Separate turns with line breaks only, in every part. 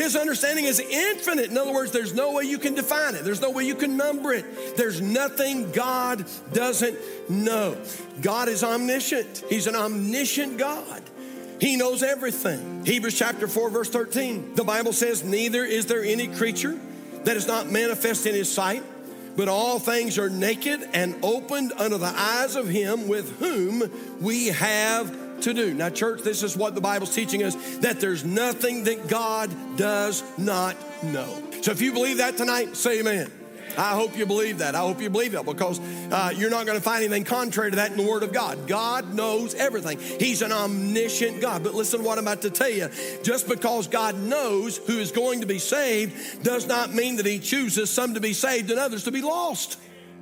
His understanding is infinite. In other words, there's no way you can define it. There's no way you can number it. There's nothing God doesn't know. God is omniscient. He's an omniscient God. He knows everything. Hebrews chapter 4, verse 13. The Bible says, neither is there any creature that is not manifest in his sight, but all things are naked and opened under the eyes of him with whom we have to do. Now, church, this is what the Bible's teaching us, that there's nothing that God does not know. So if you believe that tonight, say amen. I hope you believe that. I hope you believe that, because you're not going to find anything contrary to that in the Word of God. God knows everything. He's an omniscient God. But listen to what I'm about to tell you. Just because God knows who is going to be saved does not mean that he chooses some to be saved and others to be lost.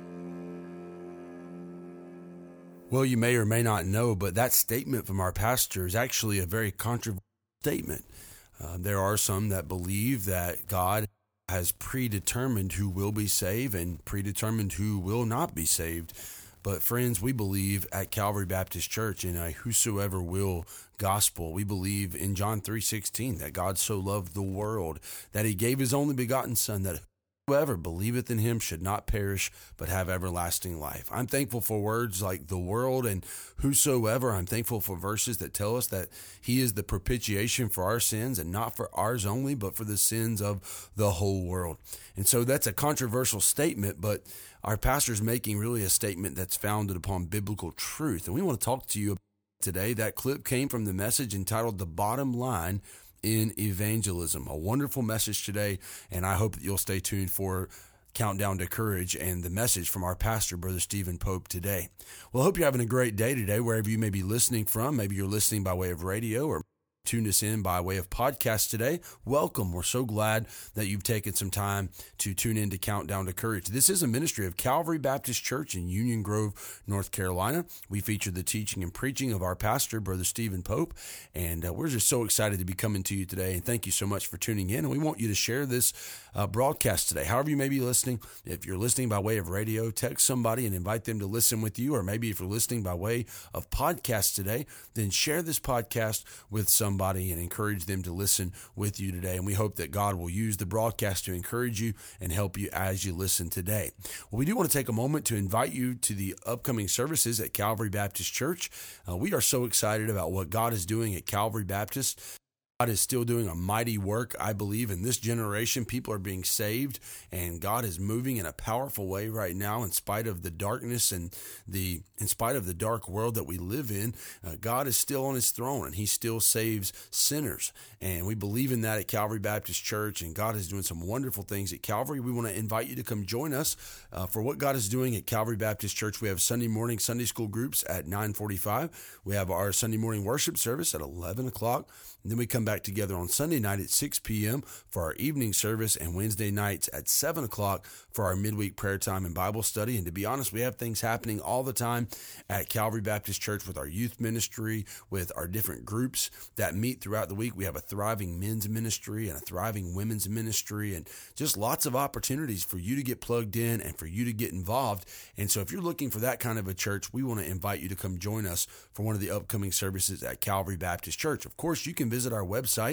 Well, you may or may not know, but that statement from our pastor is actually a very controversial statement. There are some that believe that God has predetermined who will be saved and predetermined who will not be saved. But friends, we believe at Calvary Baptist Church in a whosoever will gospel. We believe in John 3:16 that God so loved the world that he gave his only begotten Son, that whoever believeth in him should not perish, but have everlasting life. I'm thankful for words like the world and whosoever. I'm thankful for verses that tell us that he is the propitiation for our sins, and not for ours only, but for the sins of the whole world. And so that's a controversial statement, but our pastor's making really a statement that's founded upon biblical truth. And we want to talk to you today. That clip came from the message entitled The Bottom Line in Evangelism. A wonderful message today, and I hope that you'll stay tuned for Countdown to Courage and the message from our pastor, Brother Stephen Pope, today. Well, I hope you're having a great day today, wherever you may be listening from. Maybe you're listening by way of radio or tuned us in by way of podcast today. Welcome. We're so glad that you've taken some time to tune in to Countdown to Courage. This is a ministry of Calvary Baptist Church in Union Grove, North Carolina. We feature the teaching and preaching of our pastor, Brother Stephen Pope, and we're just so excited to be coming to you today, and thank you so much for tuning in, and we want you to share this broadcast today. However you may be listening, if you're listening by way of radio, text somebody and invite them to listen with you, or maybe if you're listening by way of podcast today, then share this podcast with somebody and encourage them to listen with you today. And we hope that God will use the broadcast to encourage you and help you as you listen today. Well, we do want to take a moment to invite you to the upcoming services at Calvary Baptist Church. We are so excited about what God is doing at Calvary Baptist. God is still doing a mighty work, I believe, in this generation. People are being saved, and God is moving in a powerful way right now in spite of the darkness and in spite of the dark world that we live in. God is still on his throne, and he still saves sinners. And we believe in that at Calvary Baptist Church, and God is doing some wonderful things at Calvary. We want to invite you to come join us for what God is doing at Calvary Baptist Church. We have Sunday morning Sunday school groups at 9:45. We have our Sunday morning worship service at 11 o'clock. And then we come back together on Sunday night at 6 p.m. for our evening service, and Wednesday nights at 7 o'clock for our midweek prayer time and Bible study. And to be honest, we have things happening all the time at Calvary Baptist Church with our youth ministry, with our different groups that meet throughout the week. We have a thriving men's ministry and a thriving women's ministry, and just lots of opportunities for you to get plugged in and for you to get involved. And so if you're looking for that kind of a church, we want to invite you to come join us for one of the upcoming services at Calvary Baptist Church. Of course, you can visit our website,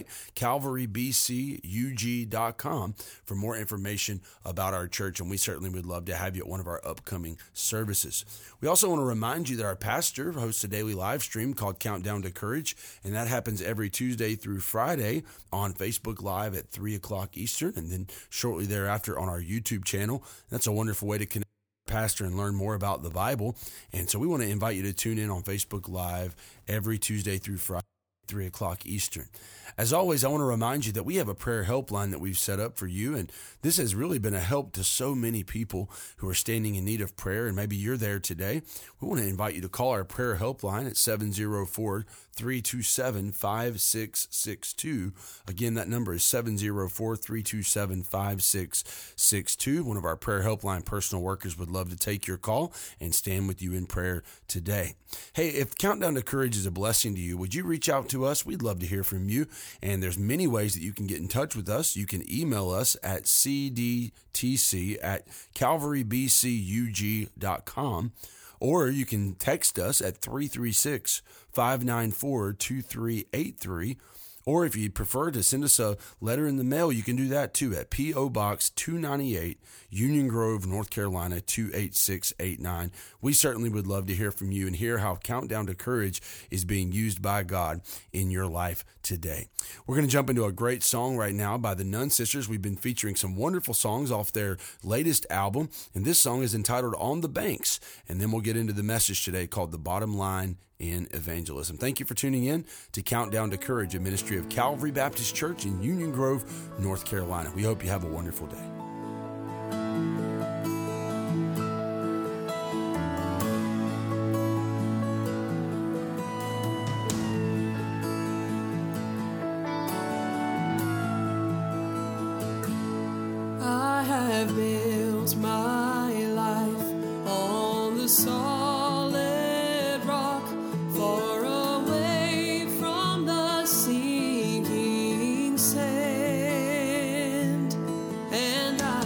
calvarybcug.com, for more information about our church, and we certainly would love to have you at one of our upcoming services. We also want to remind you that our pastor hosts a daily live stream called Countdown to Courage, and that happens every Tuesday through Friday on Facebook Live at 3 o'clock Eastern, and then shortly thereafter on our YouTube channel. That's a wonderful way to connect with our pastor and learn more about the Bible, and so we want to invite you to tune in on Facebook Live every Tuesday through Friday, 3 o'clock Eastern. As always, I want to remind you that we have a prayer helpline that we've set up for you, and this has really been a help to so many people who are standing in need of prayer, and maybe you're there today. We want to invite you to call our prayer helpline at 704-327-5662. Again, that number is 704-327-5662. One of our prayer helpline personal workers would love to take your call and stand with you in prayer today. Hey, if Countdown to Courage is a blessing to you, would you reach out to us? We'd love to hear from you. And there's many ways that you can get in touch with us. You can email us at cdtc@calvarybcug.com, or you can text us at 336-594-2383, Or if you'd prefer to send us a letter in the mail, you can do that too at P.O. Box 298, Union Grove, North Carolina 28689. We certainly would love to hear from you and hear how Countdown to Courage is being used by God in your life today. We're going to jump into a great song right now by the Nun Sisters. We've been featuring some wonderful songs off their latest album, and this song is entitled On the Banks. And then we'll get into the message today called The Bottom Line in Evangelism. Thank you for tuning in to Countdown to Courage, a ministry of Calvary Baptist Church in Union Grove, North Carolina. We hope you have a wonderful day.
I have built my life on the solid rock, far away from the sinking sand, and I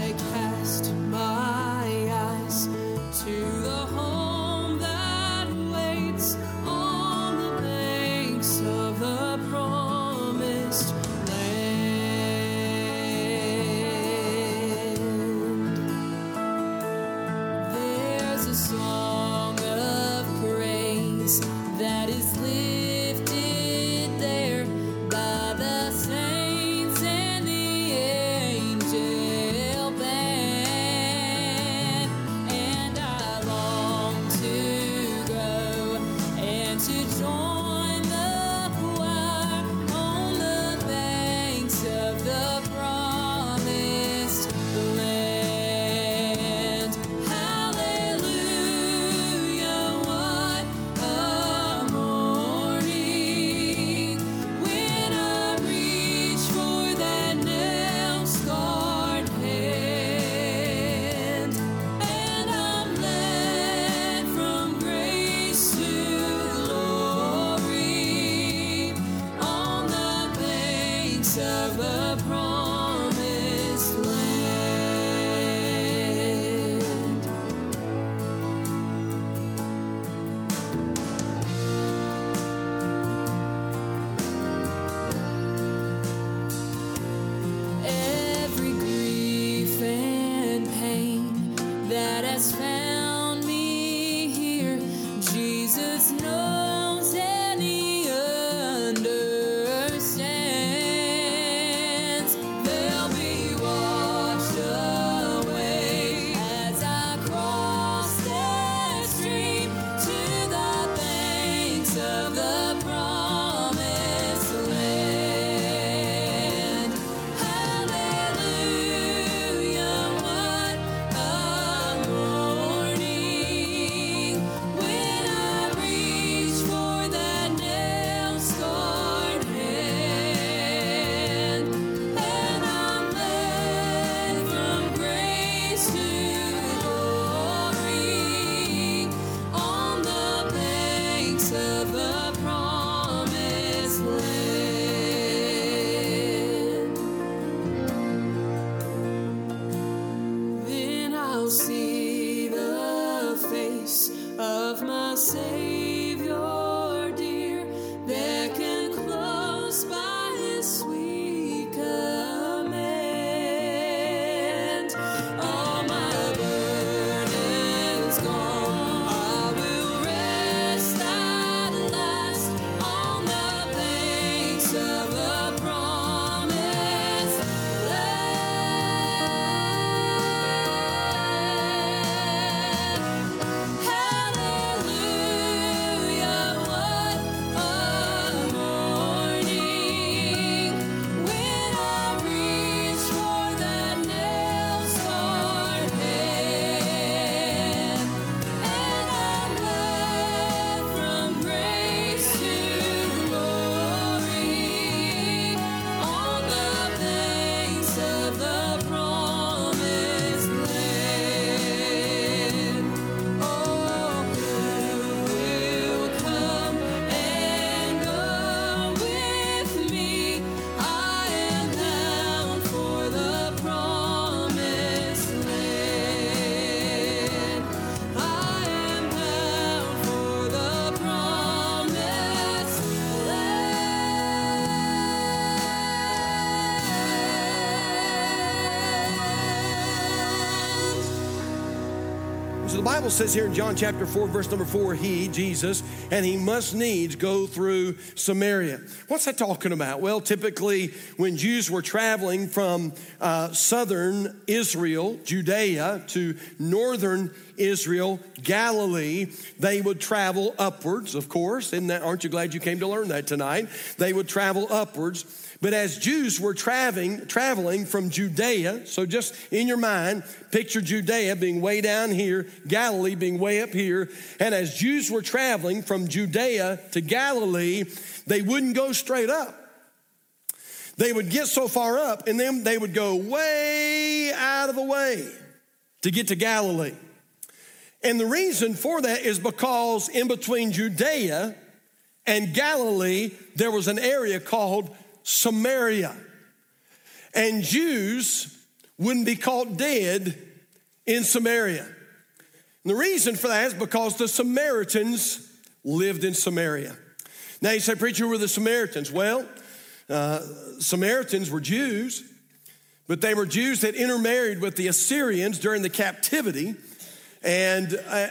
the Bible says here in John chapter 4, verse number 4, he, Jesus, and he must needs go through Samaria. What's that talking about? Well, typically when Jews were traveling from southern Israel, Judea, to northern Israel, Galilee, they would travel upwards, of course. Aren't you glad you came to learn that tonight? They would travel upwards. But as Jews were traveling from Judea, so just in your mind, picture Judea being way down here, Galilee being way up here. And as Jews were traveling from Judea to Galilee, they wouldn't go straight up. They would get so far up, and then they would go way out of the way to get to Galilee. And the reason for that is because in between Judea and Galilee, there was an area called Samaria. And Jews wouldn't be caught dead in Samaria. And the reason for that is because the Samaritans lived in Samaria. Now you say, preacher, who were the Samaritans? Well, Samaritans were Jews, but they were Jews that intermarried with the Assyrians during the captivity. And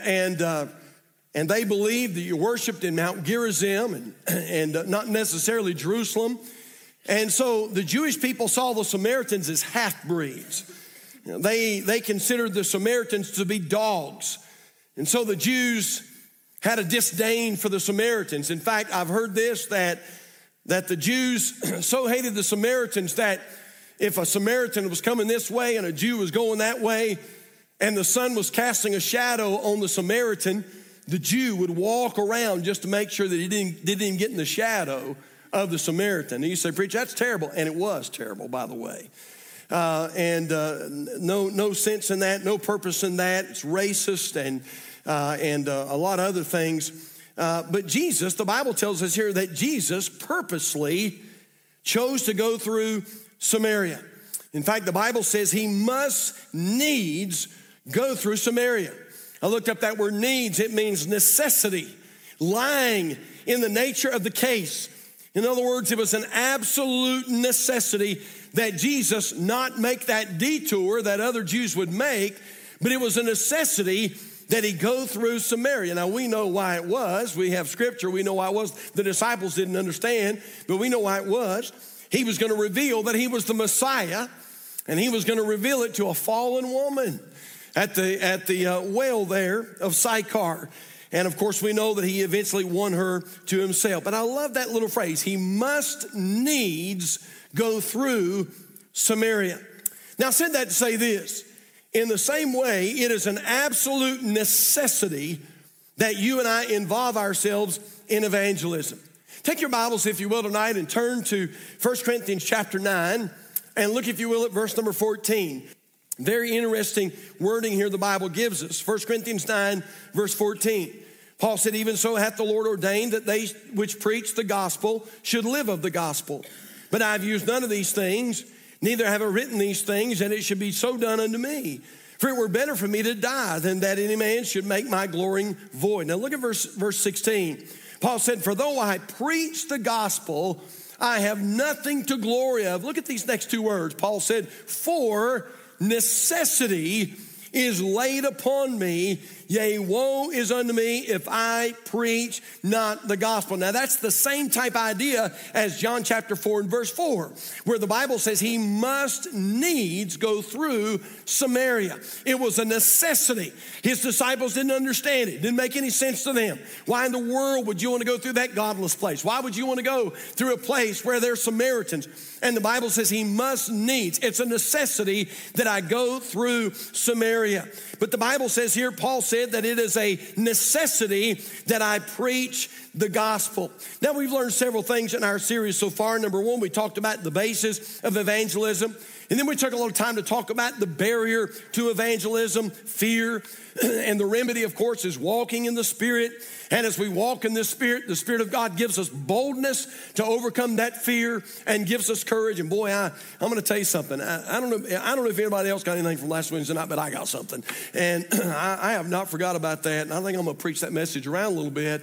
they believed that you worshiped in Mount Gerizim and not necessarily Jerusalem. And so the Jewish people saw the Samaritans as half-breeds. They considered the Samaritans to be dogs. And so the Jews had a disdain for the Samaritans. In fact, I've heard this, that the Jews so hated the Samaritans that if a Samaritan was coming this way and a Jew was going that way, and the sun was casting a shadow on the Samaritan, the Jew would walk around just to make sure that he didn't get in the shadow of the Samaritan. And you say, preacher, that's terrible. And it was terrible, by the way. No sense in that, no purpose in that. It's racist and a lot of other things. But Jesus, the Bible tells us here that Jesus purposely chose to go through Samaria. In fact, the Bible says he must needs go through Samaria. I looked up that word needs. It means necessity, lying in the nature of the case. In other words, it was an absolute necessity that Jesus not make that detour that other Jews would make, but it was a necessity that he go through Samaria. Now, we know why it was. We have scripture. We know why it was. The disciples didn't understand, but we know why it was. He was going to reveal that he was the Messiah, and he was going to reveal it to a fallen woman at the well there of Sychar. And of course, we know that he eventually won her to himself. But I love that little phrase. He must needs go through Samaria. Now, I said that to say this. In the same way, it is an absolute necessity that you and I involve ourselves in evangelism. Take your Bibles, if you will, tonight and turn to 1 Corinthians chapter 9 and look, if you will, at verse number 14. Very interesting wording here the Bible gives us. 1 Corinthians 9, verse 14. Paul said, even so hath the Lord ordained that they which preach the gospel should live of the gospel. But I have used none of these things, neither have I written these things, and it should be so done unto me. For it were better for me to die than that any man should make my glorying void. Now look at verse 16. Paul said, for though I preach the gospel, I have nothing to glory of. Look at these next two words. Paul said, for necessity is laid upon me, yea, woe is unto me if I preach not the gospel. Now that's the same type idea as John chapter 4 and verse 4, where the Bible says he must needs go through Samaria. It was a necessity. His disciples didn't understand it. It didn't make any sense to them. Why in the world would you want to go through that godless place? Why would you want to go through a place where there's Samaritans? And the Bible says he must needs. It's a necessity that I go through Samaria. But the Bible says here, Paul said that it is a necessity that I preach the gospel. Now, we've learned several things in our series so far. Number one, we talked about the basis of evangelism. And then we took a little time to talk about the barrier to evangelism, fear. And the remedy, of course, is walking in the Spirit. And as we walk in the Spirit of God gives us boldness to overcome that fear and gives us courage. And boy, I'm going to tell you something. I don't know if anybody else got anything from last Wednesday night, but I got something. And I have not forgot about that. And I think I'm going to preach that message around a little bit.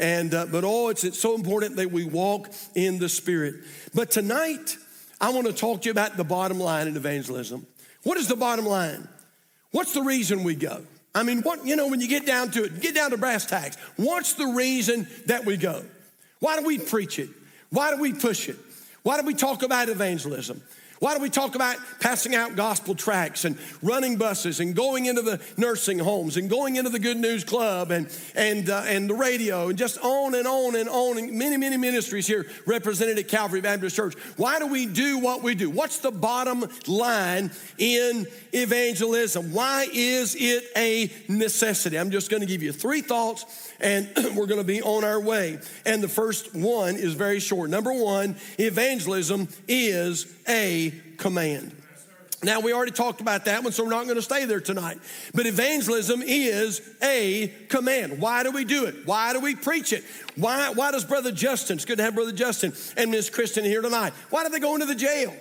It's so important that we walk in the Spirit. But tonight, I want to talk to you about the bottom line in evangelism. What is the bottom line? What's the reason we go? I mean, when you get down to it, get down to brass tacks, what's the reason that we go? Why do we preach it? Why do we push it? Why do we talk about evangelism? Why do we talk about passing out gospel tracts and running buses and going into the nursing homes and going into the Good News Club and the radio and just on and on and on, and many, many ministries here represented at Calvary Baptist Church? Why do we do what we do? What's the bottom line in evangelism? Why is it a necessity? I'm just going to give you 3 thoughts, and we're going to be on our way. And the first one is very short. Number 1, evangelism is a command. Now, we already talked about that one, so we're not going to stay there tonight. But evangelism is a command. Why do we do it? Why do we preach it? Why does Brother Justin, it's good to have Brother Justin and Miss Kristen here tonight, why do they go into the jail?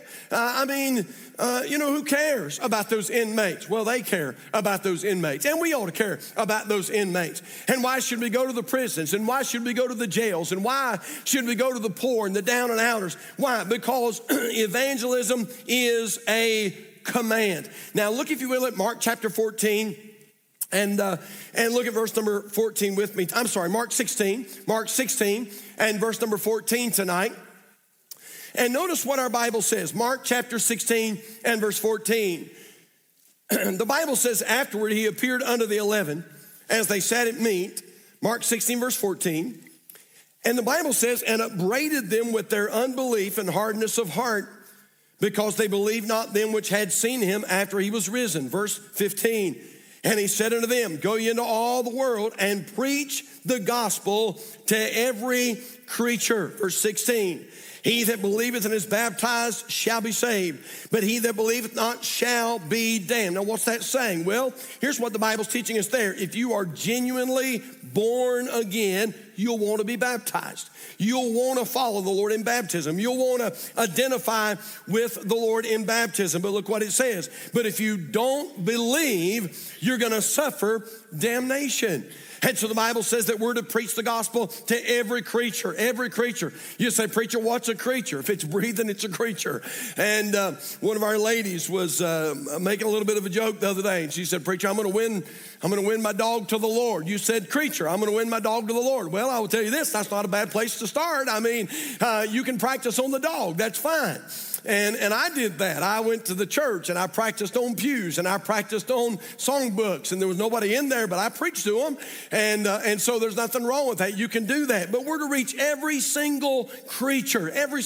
Who cares about those inmates? Well, they care about those inmates, and we ought to care about those inmates. And why should we go to the prisons? And why should we go to the jails? And why should we go to the poor and the down and outers? Why? Because evangelism is a command. Now, look, if you will, at Mark chapter 14. And look at verse number 14 with me. I'm sorry, Mark 16 and verse number 14 tonight. And notice what our Bible says. Mark chapter 16 and verse 14. The Bible says, afterward he appeared unto the 11 as they sat at meat. Mark 16 verse 14. And the Bible says, and upbraided them with their unbelief and hardness of heart, because they believed not them which had seen him after he was risen. Verse 15. And he said unto them, go ye into all the world and preach the gospel to every creature. Verse 16. He that believeth and is baptized shall be saved, but he that believeth not shall be damned. Now, what's that saying? Well, here's what the Bible's teaching us there. If you are genuinely born again, you'll want to be baptized. You'll want to follow the Lord in baptism. You'll want to identify with the Lord in baptism. But look what it says. But if you don't believe, you're going to suffer damnation. And so the Bible says that we're to preach the gospel to every creature, every creature. You say, preacher, what's a creature? If it's breathing, it's a creature. And one of our ladies was making a little bit of a joke the other day. And she said, preacher, I'm going to win my dog to the Lord. You said, creature, I'm going to win my dog to the Lord. Well, I will tell you this, that's not a bad place to start. I mean, you can practice on the dog. That's fine. And I did that. I went to the church and I practiced on pews and I practiced on songbooks, and there was nobody in there, but I preached to them. And so there's nothing wrong with that. You can do that. But we're to reach every single creature,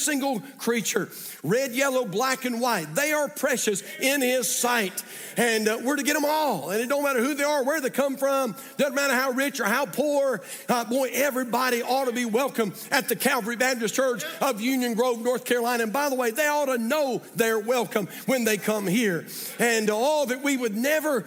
red, yellow, black, and white. They are precious in his sight. And we're to get them all. And it don't matter who they are, where they come from. Doesn't matter how rich or how poor. Everybody ought to be welcome at the Calvary Baptist Church of Union Grove, North Carolina. And by the way, they ought to know they're welcome when they come here. And that we would never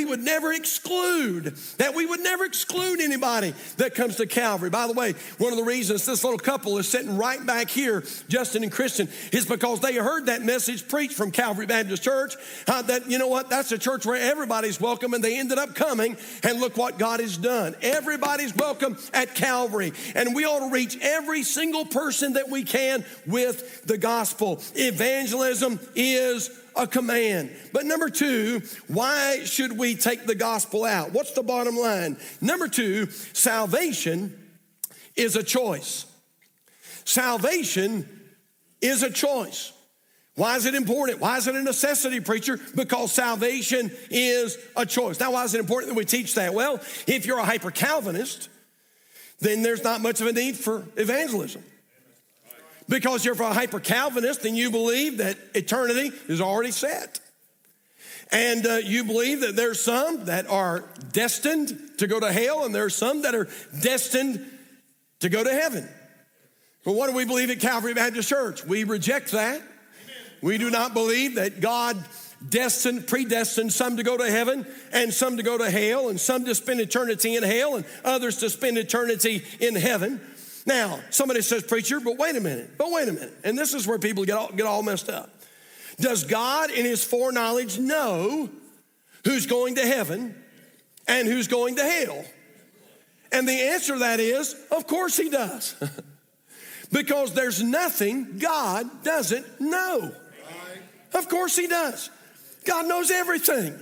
exclude anybody that comes to Calvary. By the way, one of the reasons this little couple is sitting right back here, Justin and Kristen, is because they heard that message preached from Calvary Baptist Church, that, you know what, that's a church where everybody's welcome, and they ended up coming, and look what God has done. Everybody's welcome at Calvary, and we ought to reach every single person that we can with the gospel. Evangelism is a command. But number 2, why should we take the gospel out? What's the bottom line? Number 2, salvation is a choice. Salvation is a choice. Why is it important? Why is it a necessity, preacher? Because salvation is a choice. Now, why is it important that we teach that? Well, if you're a hyper-Calvinist, then there's not much of a need for evangelism. Because you're a hyper-Calvinist, then you believe that eternity is already set. And you believe that there's some that are destined to go to hell, and there's some that are destined to go to heaven. But what do we believe at Calvary Baptist Church? We reject that. We do not believe that God predestined some to go to heaven and some to go to hell, and some to spend eternity in hell and others to spend eternity in heaven. Now, somebody says, preacher, but wait a minute. And this is where people get all messed up. Does God in his foreknowledge know who's going to heaven and who's going to hell? And the answer to that is, of course he does. Because there's nothing God doesn't know. Of course he does. God knows everything.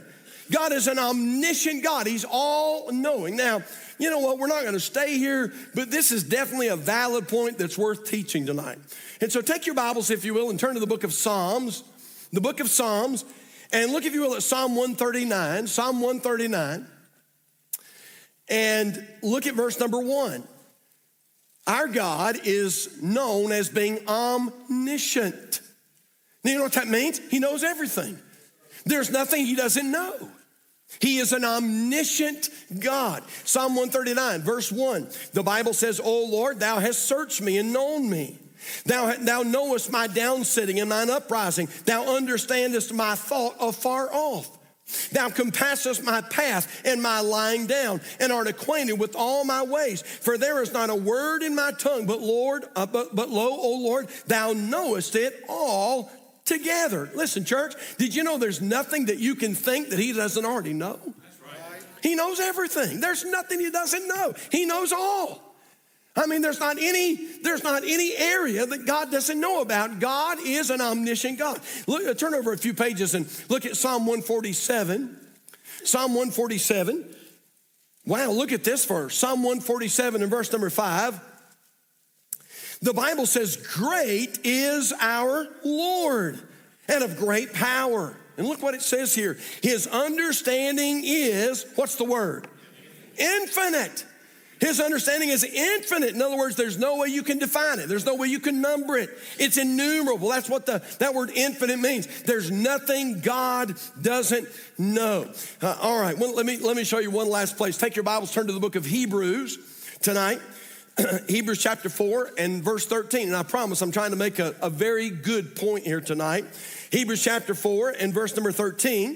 God is an omniscient God. He's all-knowing. Now, you know what? We're not going to stay here, but this is definitely a valid point that's worth teaching tonight. And so take your Bibles, if you will, and turn to the book of Psalms. The book of Psalms. And look, if you will, at Psalm 139. Psalm 139. And look at verse number 1. Our God is known as being omniscient. Now, you know what that means? He knows everything. There's nothing he doesn't know. He is an omniscient God. Psalm 139, verse 1. The Bible says, O Lord, thou hast searched me and known me. Thou knowest my downsitting and mine uprising. Thou understandest my thought afar off. Thou compassest my path and my lying down, and art acquainted with all my ways. For there is not a word in my tongue, but lo, O Lord, thou knowest it all together. Listen, church, did you know there's nothing that you can think that he doesn't already know? That's right. He knows everything. There's nothing he doesn't know. He knows all. I mean, there's not any area that God doesn't know about. God is an omniscient God. Look, turn over a few pages and look at Psalm 147. Psalm 147. Wow, look at this verse. Psalm 147 and verse number 5. The Bible says, great is our Lord and of great power. And look what it says here. His understanding is, what's the word? Infinite. His understanding is infinite. In other words, there's no way you can define it. There's no way you can number it. It's innumerable. That's what that word infinite means. There's nothing God doesn't know. All right, well, let me show you one last place. Take your Bibles, turn to the book of Hebrews tonight. Hebrews chapter 4 and verse 13. And I promise I'm trying to make a very good point here tonight. Hebrews chapter 4 and verse number 13.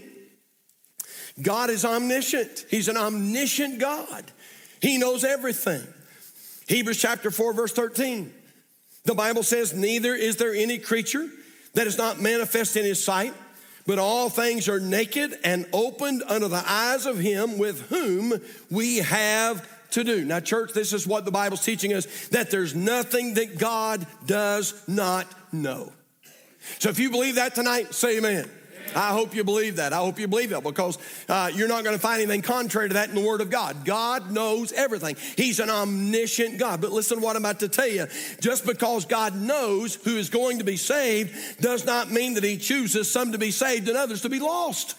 God is omniscient. He's an omniscient God. He knows everything. Hebrews chapter 4, verse 13. The Bible says, neither is there any creature that is not manifest in his sight, but all things are naked and opened under the eyes of him with whom we have to do. Now, church, this is what the Bible's teaching us, that there's nothing that God does not know. So if you believe that tonight, say amen. I hope you believe that. I hope you believe that because you're not going to find anything contrary to that in the Word of God. God knows everything. He's an omniscient God. But listen to what I'm about to tell you. Just because God knows who is going to be saved does not mean that he chooses some to be saved and others to be lost.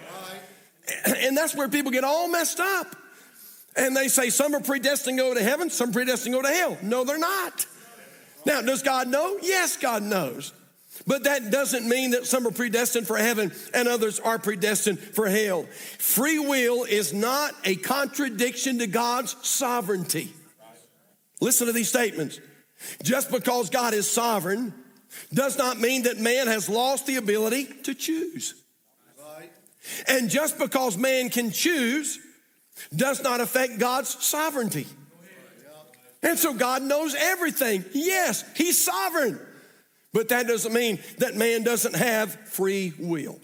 And that's where people get all messed up. And they say some are predestined to go to heaven, some predestined to go to hell. No, they're not. Now, does God know? Yes, God knows. But that doesn't mean that some are predestined for heaven and others are predestined for hell. Free will is not a contradiction to God's sovereignty. Listen to these statements. Just because God is sovereign does not mean that man has lost the ability to choose. And just because man can choose does not affect God's sovereignty. And so God knows everything. Yes, he's sovereign. But that doesn't mean that man doesn't have free will.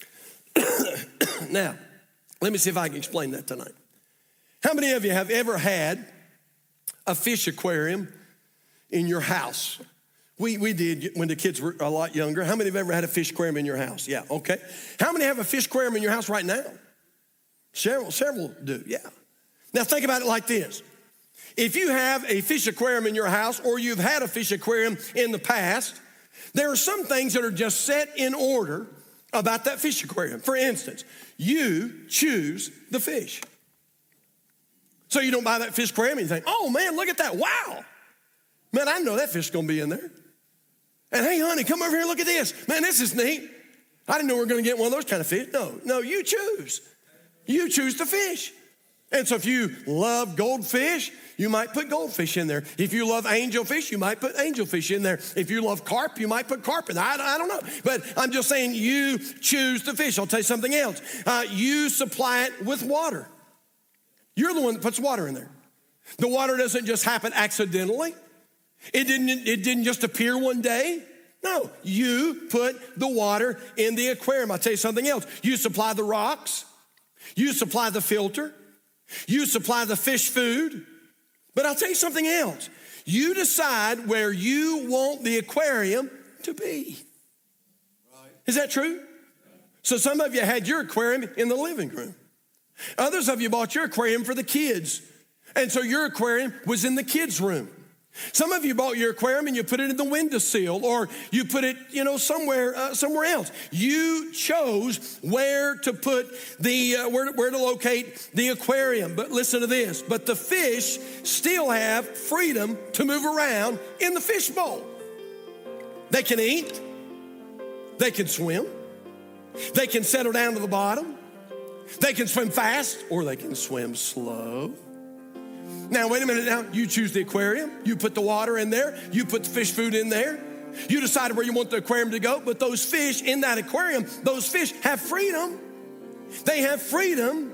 Now, let me see if I can explain that tonight. How many of you have ever had a fish aquarium in your house? We did when the kids were a lot younger. How many have ever had a fish aquarium in your house? Yeah, okay. How many have a fish aquarium in your house right now? Several do, yeah. Now think about it like this. If you have a fish aquarium in your house or you've had a fish aquarium in the past, there are some things that are just set in order about that fish aquarium. For instance, you choose the fish. So you don't buy that fish aquarium and you think, oh man, look at that, wow. Man, I know that fish is gonna be in there. And hey honey, come over here and look at this. Man, this is neat. I didn't know we were gonna get one of those kind of fish. No, you choose. You choose the fish. And so if you love goldfish, you might put goldfish in there. If you love angelfish, you might put angelfish in there. If you love carp, you might put carp in there. I don't know. But I'm just saying you choose the fish. I'll tell you something else. You supply it with water. You're the one that puts water in there. The water doesn't just happen accidentally. It didn't just appear one day. No, you put the water in the aquarium. I'll tell you something else. You supply the rocks. You supply the filter. You supply the fish food. But I'll tell you something else. You decide where you want the aquarium to be. Is that true? So some of you had your aquarium in the living room. Others of you bought your aquarium for the kids. And so your aquarium was in the kids' room. Some of you bought your aquarium and you put it in the windowsill, or you put it, somewhere else. You chose where to put where to locate the aquarium. But listen to this. But the fish still have freedom to move around in the fishbowl. They can eat. They can swim. They can settle down to the bottom. They can swim fast, or they can swim slow. Now, wait a minute now. You choose the aquarium. You put the water in there. You put the fish food in there. You decide where you want the aquarium to go. But those fish in that aquarium, those fish have freedom. They have freedom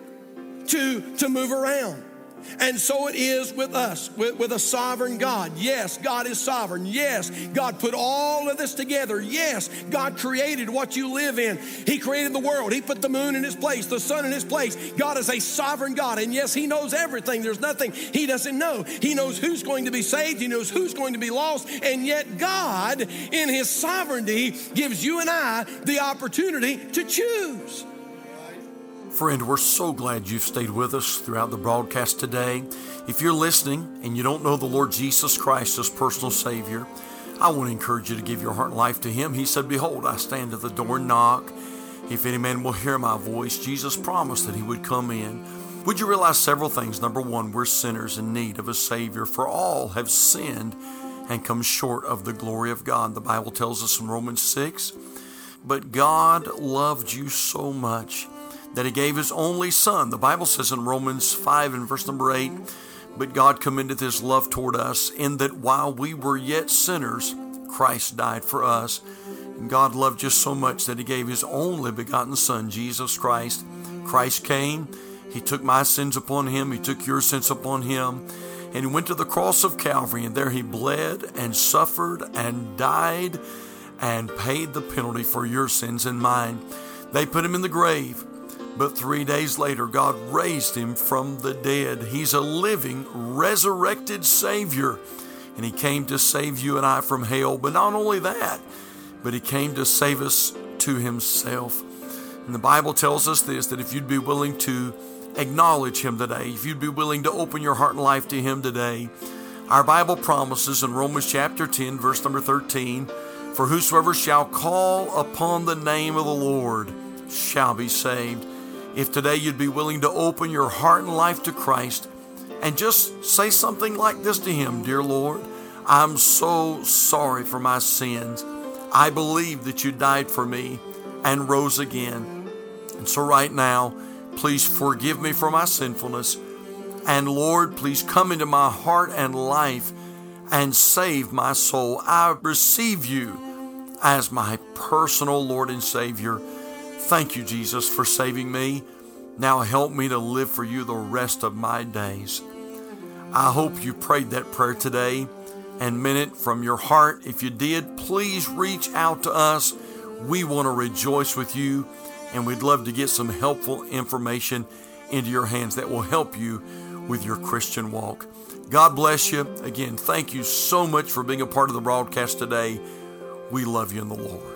to move around. And so it is with us, with a sovereign God. Yes, God is sovereign. Yes, God put all of this together. Yes, God created what you live in. He created the world. He put the moon in its place, the sun in its place. God is a sovereign God. And yes, He knows everything. There's nothing He doesn't know. He knows who's going to be saved. He knows who's going to be lost. And yet God, in His sovereignty, gives you and I the opportunity to choose.
Friend, we're so glad you've stayed with us throughout the broadcast today. If you're listening and you don't know the Lord Jesus Christ as personal Savior, I want to encourage you to give your heart and life to Him. He said, "Behold, I stand at the door and knock. If any man will hear my voice," Jesus promised that He would come in. Would you realize several things? Number one, we're sinners in need of a Savior, for all have sinned and come short of the glory of God. The Bible tells us in Romans 6, "But God loved you so much that He gave His only Son." The Bible says in Romans 5 and verse number 8, "But God commendeth His love toward us, in that while we were yet sinners, Christ died for us." And God loved you so much that He gave His only begotten Son, Jesus Christ. Christ came. He took my sins upon Him. He took your sins upon Him. And He went to the cross of Calvary, and there He bled and suffered and died and paid the penalty for your sins and mine. They put Him in the grave. But 3 days later, God raised Him from the dead. He's a living, resurrected Savior. And He came to save you and I from hell. But not only that, but He came to save us to Himself. And the Bible tells us this, that if you'd be willing to acknowledge Him today, if you'd be willing to open your heart and life to Him today, our Bible promises in Romans chapter 10, verse number 13, "For whosoever shall call upon the name of the Lord shall be saved." If today you'd be willing to open your heart and life to Christ and just say something like this to Him: "Dear Lord, I'm so sorry for my sins. I believe that You died for me and rose again. And so right now, please forgive me for my sinfulness. And Lord, please come into my heart and life and save my soul. I receive You as my personal Lord and Savior. Thank You, Jesus, for saving me. Now help me to live for You the rest of my days." I hope you prayed that prayer today and meant it from your heart. If you did, please reach out to us. We want to rejoice with you, and we'd love to get some helpful information into your hands that will help you with your Christian walk. God bless you. Again, thank you so much for being a part of the broadcast today. We love you in the Lord.